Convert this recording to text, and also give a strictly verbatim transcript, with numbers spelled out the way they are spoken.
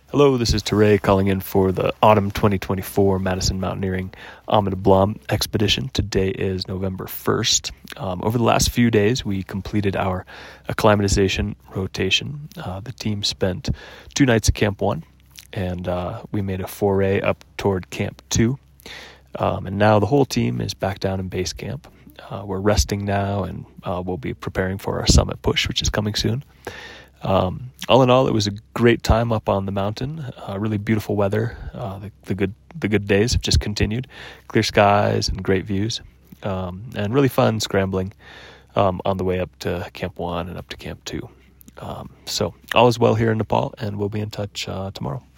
Hello, this is Teray calling in for the Autumn twenty twenty-four Madison Mountaineering Amid Blanc Expedition. Today is November first. Um, over the last few days, we completed our acclimatization rotation. Uh, the team spent two nights at Camp one, and uh, we made a foray up toward Camp two. Um, and now the whole team is back down in base camp. Uh, we're resting now, and uh, we'll be preparing for our summit push, which is coming soon. Um, all in all, it was a great time up on the mountain. Uh, really beautiful weather. Uh, the, the good the good days have just continued. Clear skies and great views, um, and really fun scrambling um, on the way up to Camp One and up to Camp Two. Um, so all is well here in Nepal, and we'll be in touch uh, tomorrow.